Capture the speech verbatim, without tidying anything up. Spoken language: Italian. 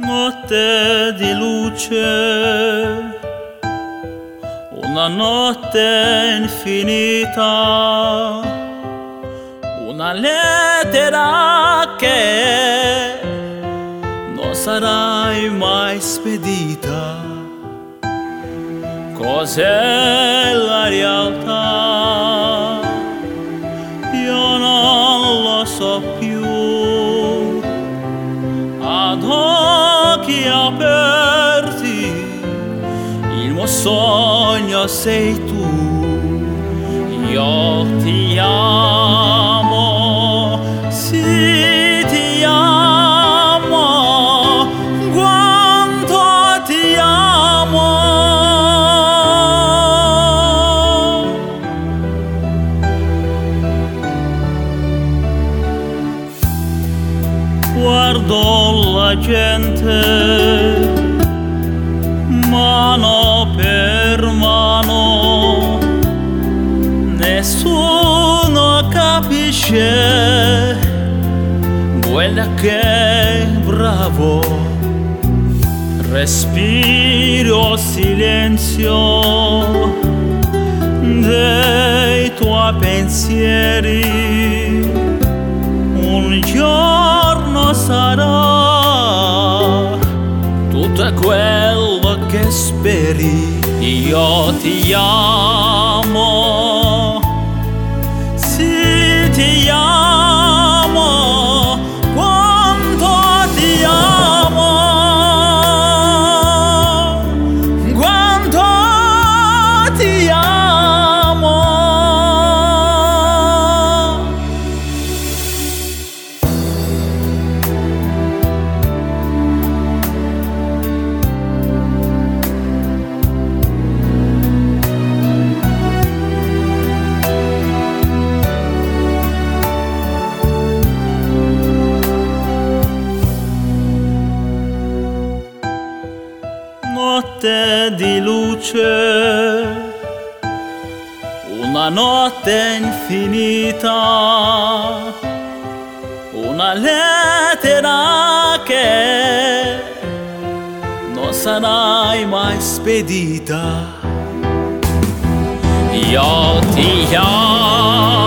Notte di luce, una notte infinita, una lettera che non sarai mai spedita. Cos'è la realtà? Io non lo so più. Ad occhi aperti il mio sogno sei tu. Io ti amo, sì ti amo, quanto ti amo. Guardo la gente mano per mano, nessuno capisce quella che è bravo. Respiro silenzio dei tuoi pensieri. Un giorno sarà tutto quello che speri. Io ti amo, sì ti amo, quanto ti amo, quanto ti amo. Notte di luce, una notte infinita, una lettera che non sarai mai spedita. Io ti amo.